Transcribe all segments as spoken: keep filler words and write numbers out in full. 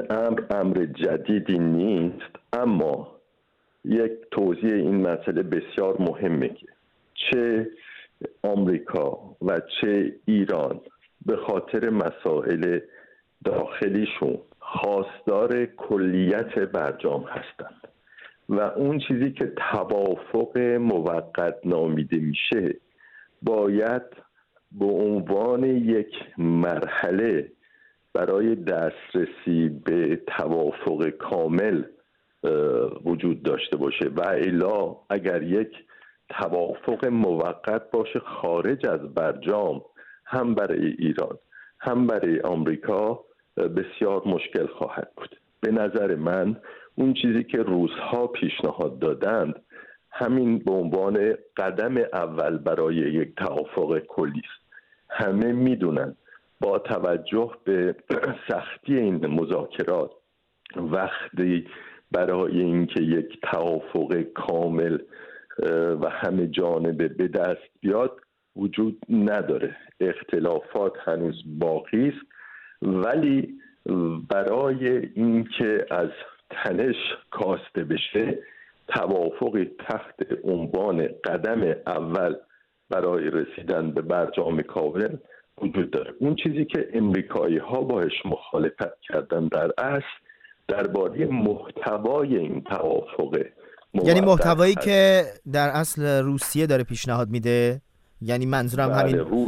امر امر جدیدی نیست، اما یک توضیح این مسئله بسیار مهمه که چه آمریکا و چه ایران به خاطر مسائل داخلیشون خواستار کلیت برجام هستند و اون چیزی که توافق موقت نامیده میشه باید به عنوان یک مرحله برای دسترسی به توافق کامل وجود داشته باشه و الا اگر یک توافق موقت باشه خارج از برجام هم برای ایران هم برای آمریکا بسیار مشکل خواهد بود. به نظر من اون چیزی که روس‌ها پیشنهاد دادند همین به عنوان قدم اول برای یک توافق کلی است. همه میدونن با توجه به سختی این مذاکرات وقتی برای اینکه یک توافق کامل و همه جانبه به دست بیاد وجود نداره، اختلافات هنوز باقی است، ولی برای اینکه از تنش کاسته بشه توافقی تحت عنوان قدم اول برای رسیدن به برجام کامل وجود داره. اون چیزی که امریکایی ها باهاش مخالفت کردن در اصل درباره محتوای این توافق، یعنی محتوایی هست. که در اصل روسیه داره پیشنهاد میده، یعنی منظورم بله همین روس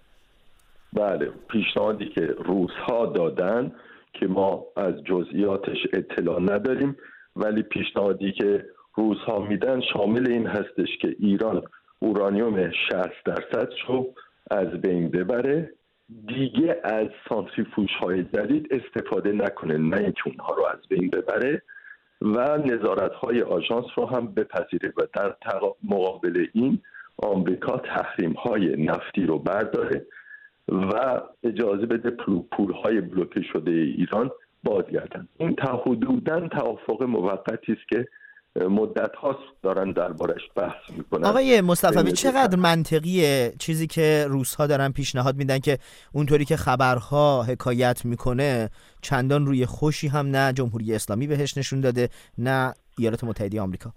بله پیشنهادی که روس ها دادن که ما از جزئیاتش اطلاع نداریم، ولی پیشنهادی که روس ها میدن شامل این هستش که ایران اورانیوم شصت درصد رو از بین ببره، دیگه از سانتریفوژ های جدید استفاده نکنه، نه اینکه اونها رو از بین ببره و نظارت های آژانس رو هم بپذیره و در مقابل این آمریکا تحریم های نفتی رو برداره و اجازه بده پول های بلوکه شده ایران بازگردن. این تا حدوداً توافق موقتی است که مدت هاست دارن دربارش بحث میکنن. آقای مصطفی چقدر منطقیه چیزی که روس ها دارن پیشنهاد میدن که اونطوری که خبرها حکایت میکنه چندان روی خوشی هم نه جمهوری اسلامی بهش نشون داده نه ایالات متحده آمریکا؟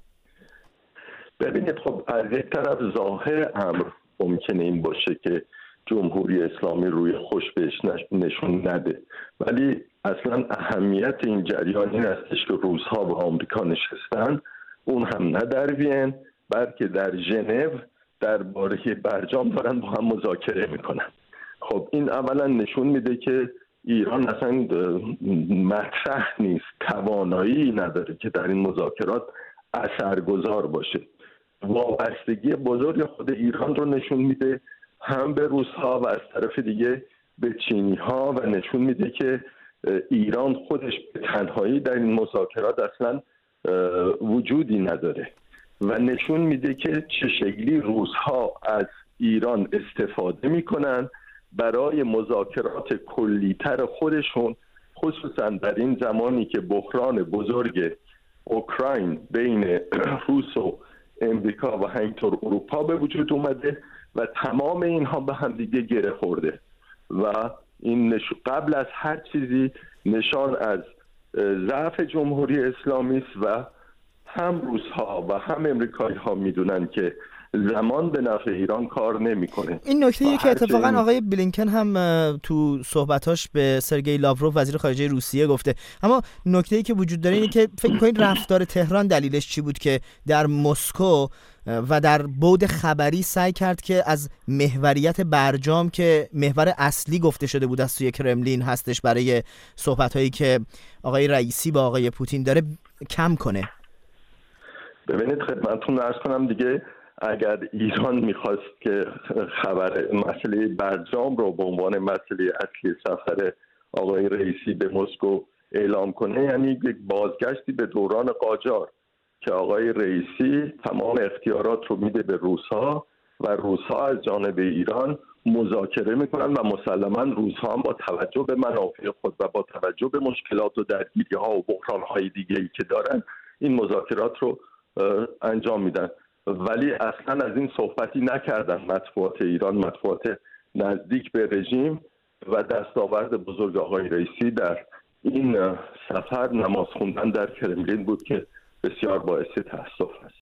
ببینید خب از یک طرف ظاهر امر ممکنه این باشه که جمهوری اسلامی روی خوش بهش نشون نده، ولی اصلا اهمیت این جریان این استش که روس‌ها با آمریکا نشستن، اون هم نه در وین بلکه در ژنو درباره برجام دارن با هم مذاکره میکنن. خب این اولا نشون میده که ایران اصلا مطرح نیست، توانایی نداره که در این مذاکرات اثرگذار باشه. وابستگی بزرگ خود ایران رو نشون میده هم به روس‌ها و از طرف دیگه به چینی‌ها و نشون میده که ایران خودش به تنهایی در این مذاکرات اصلا وجودی نداره و نشون میده که چه شکلی روس‌ها از ایران استفاده میکنن برای مذاکرات کلی‌تر خودشون، خصوصا در این زمانی که بحران بزرگ اوکراین بین روس و امریکا و همینطور اروپا به وجود اومده و تمام اینها به هم دیگه گره خورده و این نش... قبل از هر چیزی نشان از ضعف جمهوری اسلامی است و هم روس‌ها و هم امریکایی‌ها میدونن که زمان به نفع ایران کار نمیکنه. این نکته‌ای که اتفاقا این... آقای بلینکن هم تو صحبتاش به سرگئی لاوروف وزیر خارجه روسیه گفته، اما نکته‌ای که وجود داره اینه که فکر می‌کنید رفتار تهران دلیلش چی بود که در مسکو و در بعد خبری سعی کرد که از محوریت برجام که محور اصلی گفته شده بود از سوی کرملین هستش برای صحبت‌هایی که آقای رئیسی با آقای پوتین داره کم کنه؟ ببینید خدمتتون عرض کنم دیگه اگر ایران میخواست که خبر مسئله برجام رو به عنوان مسئله اصلی سفر آقای رئیسی به مسکو اعلام کنه، یعنی یک بازگشتی به دوران قاجار که آقای رئیسی تمام اختیارات رو میده به روس‌ها و روس‌ها از جانب ایران مذاکره میکنن و مسلماً روس‌ها هم با توجه به منافع خود و با توجه به مشکلات و درگیری‌ها و بحران‌های دیگه‌ای که دارن این مذاکرات رو انجام میدن. ولی اصلا از این صحبتی نکردن مطبوعات ایران، مطبوعات نزدیک به رژیم، و دستاورد بزرگ آقای رئیسی در این سفر نماز خوندن در کرملین بود که بسیار باعث تأسف است.